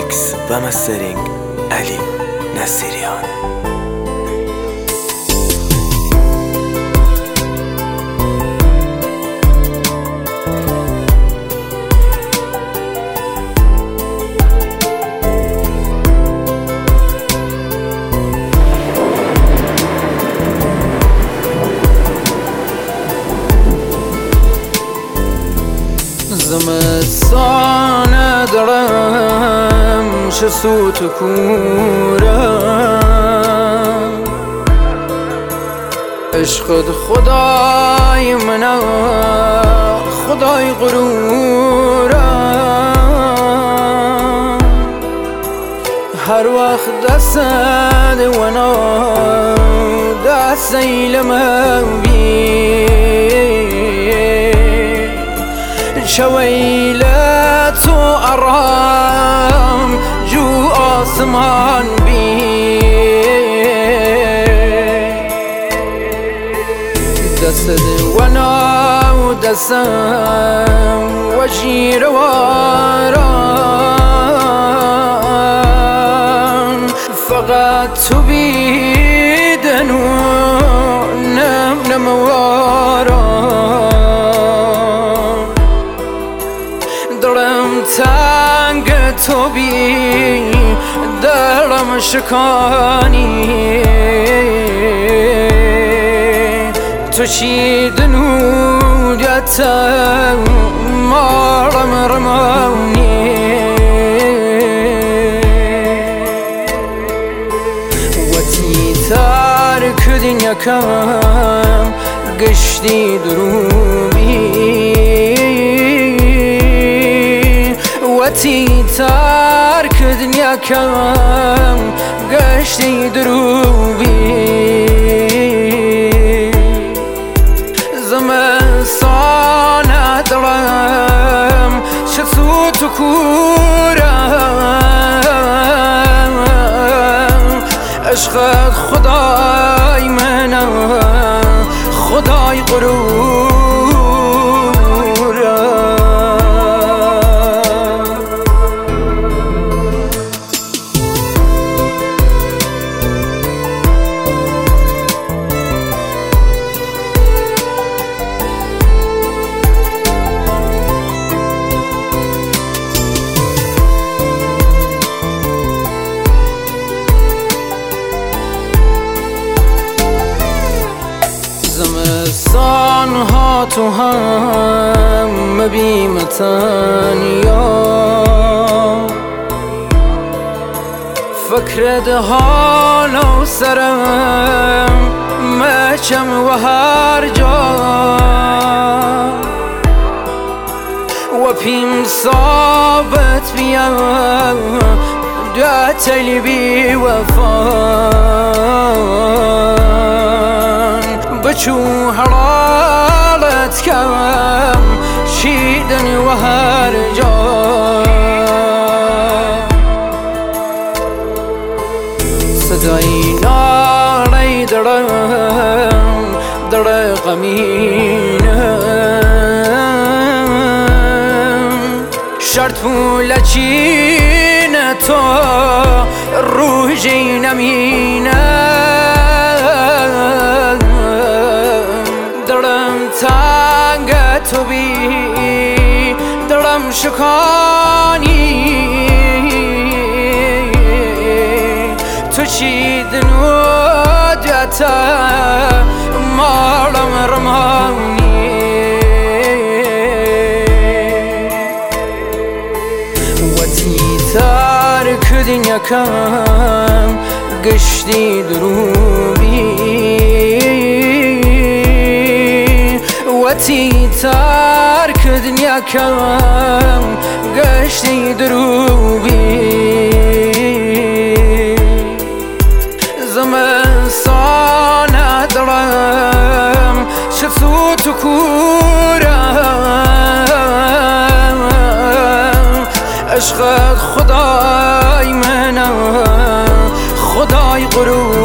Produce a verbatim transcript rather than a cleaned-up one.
میکس و مسترینگ علی نصیریان. زمستان دارم چه سوت و کورم، عشقت خدای منم خدای غرورم. هر وقت دست ونا دست ایلم بی شويلت وأرام جو آسمان بي دسد وانا ودسم وجير وارام فقط تبيدن ونم نم وارام. دلم تنگ تو بی دلم شکانی، تو چی دنودیتم مارم رمانی. وتی ترک دنیا کم گشتی دروبی، وتی ترک دنیا کم گشتی دروبی. زمستان دلم چه سوت و کورم، عشقت خدای منم خدای غرورم. زمستان ها تو هم بیمتن یا فکر ده حال و سرم مچم و هر جا و پیم ثابت بیام دعتلی بی وفان بچو حرارت کم شیدن و هر جا. صدای نالی درم در غمینم، شرط پول چین تو روحی نمینم. دلم تنگ تو بی دلم شکانی، تو چی دنودیتم مارم رمانی. وتی ترک دنیا کم گشتی دروبی، وتی ترک دنیا کم گشتی دروبی. زمستان دلم چه سوت و کورم، عشقت خدای منم خدای غرور.